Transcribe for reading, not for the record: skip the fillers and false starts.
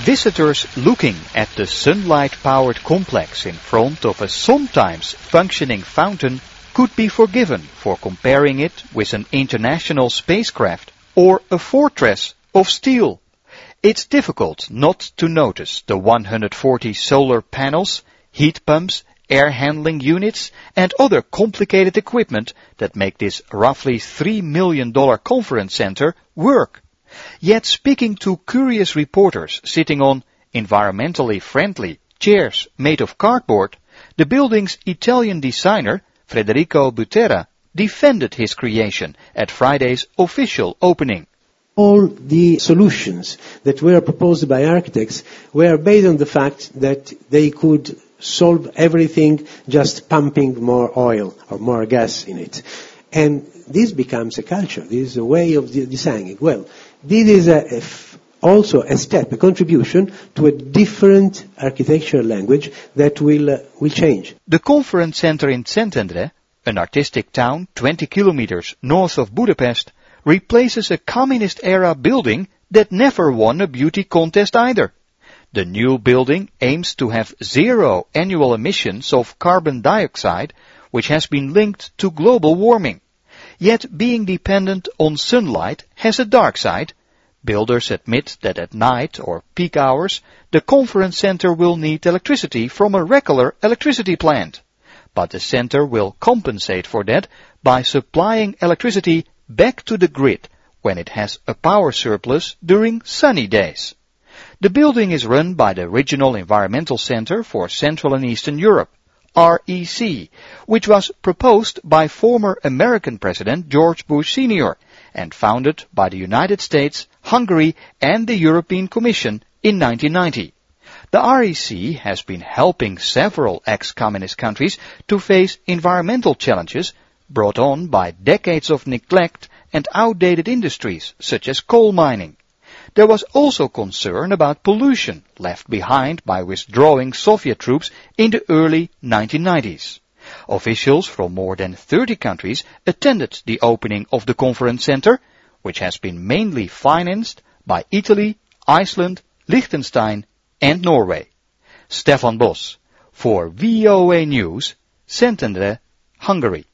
Visitors looking at the sunlight-powered complex in front of a sometimes functioning fountain could be forgiven for comparing it with an international spacecraft or a fortress of steel. It's difficult not to notice the 140 solar panels, heat pumps, air handling units and other complicated equipment that make this roughly $3 million conference center work. Yet speaking to curious reporters sitting on environmentally friendly chairs made of cardboard, the building's Italian designer, Federico Butera, defended his creation at Friday's official opening. All the solutions that were proposed by architects were based on the fact that they could solve everything just pumping more oil or more gas in it. And this becomes a culture. This is a way of designing. Well, this is also a step, a contribution to a different architectural language that will change. The conference center in Szentendre, an artistic town 20 kilometers north of Budapest, replaces a communist-era building that never won a beauty contest either. The new building aims to have 0 annual emissions of carbon dioxide, which has been linked to global warming. Yet being dependent on sunlight has a dark side. Builders admit that at night or peak hours, the conference center will need electricity from a regular electricity plant. But the center will compensate for that by supplying electricity back to the grid when it has a power surplus during sunny days. The building is run by the Regional Environmental Center for Central and Eastern Europe, REC, which was proposed by former American President George Bush Sr. and founded by the United States, Hungary and the European Commission in 1990. The REC has been helping several ex-communist countries to face environmental challenges brought on by decades of neglect and outdated industries such as coal mining. There was also concern about pollution left behind by withdrawing Soviet troops in the early 1990s. Officials from more than 30 countries attended the opening of the conference center, which has been mainly financed by Italy, Iceland, Liechtenstein and Norway. Stefan Bos, for VOA News, Szentendre, Hungary.